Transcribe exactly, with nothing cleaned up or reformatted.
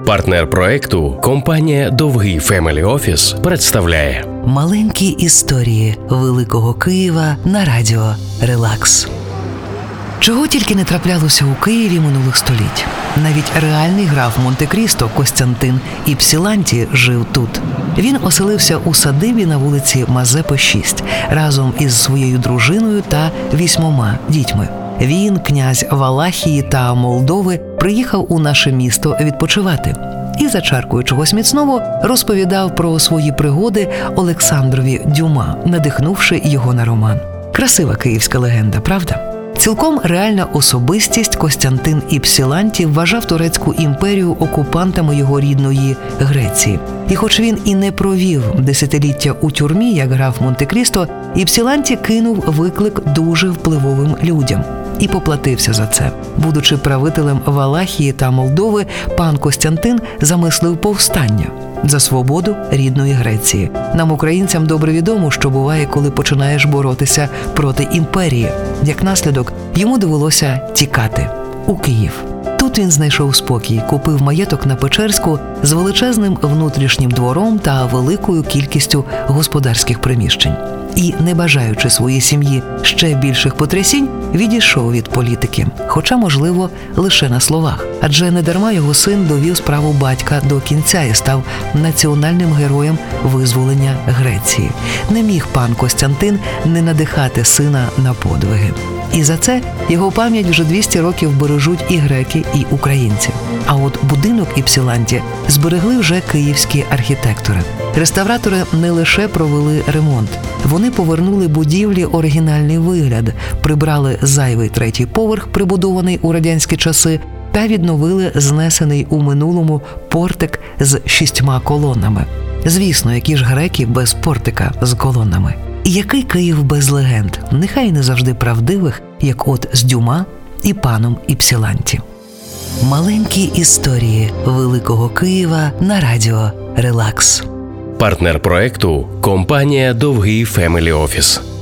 Партнер проекту компанія «Довгий Фемелі Офіс» представляє маленькі історії Великого Києва на радіо Релакс. Чого тільки не траплялося у Києві минулих століть. Навіть реальний граф Монте-Крісто Костянтин Іпсіланті жив тут. Він оселився у садибі на вулиці Мазепи, шість, разом із своєю дружиною та вісьмома дітьми. Він, князь Валахії та Молдови, приїхав у наше місто відпочивати. І за чаркою чогось міцного розповідав про свої пригоди Олександрові Дюма, надихнувши його на роман. Красива київська легенда, правда? Цілком реальна особистість Костянтин Іпсіланті вважав Турецьку імперію окупантами його рідної Греції. І хоч він і не провів десятиліття у тюрмі, як граф Монте-Крісто, Іпсіланті кинув виклик дуже впливовим людям. І поплатився за це. Будучи правителем Валахії та Молдови, пан Костянтин замислив повстання за свободу рідної Греції. Нам, українцям, добре відомо, що буває, коли починаєш боротися проти імперії. Як наслідок, йому довелося тікати у Київ. Тут він знайшов спокій, купив маєток на Печерську з величезним внутрішнім двором та великою кількістю господарських приміщень. І, не бажаючи своїй сім'ї ще більших потрясінь, відійшов від політики. Хоча, можливо, лише на словах. Адже недарма його син довів справу батька до кінця і став національним героєм визволення Греції. Не міг пан Костянтин не надихати сина на подвиги. І за це його пам'ять вже двісті років бережуть і греки, і українці. А от будинок Іпсіланті зберегли вже київські архітектори. Реставратори не лише провели ремонт. Вони повернули будівлі оригінальний вигляд, прибрали зайвий третій поверх, прибудований у радянські часи, та відновили знесений у минулому портик з шістьма колонами. Звісно, які ж греки без портика з колонами. І який Київ без легенд, нехай не завжди правдивих, як от з Дюма і паном Іпсіланті. Маленькі історії Великого Києва на радіо Релакс. Партнер проекту компанія «Довгий Фемелі Офіс».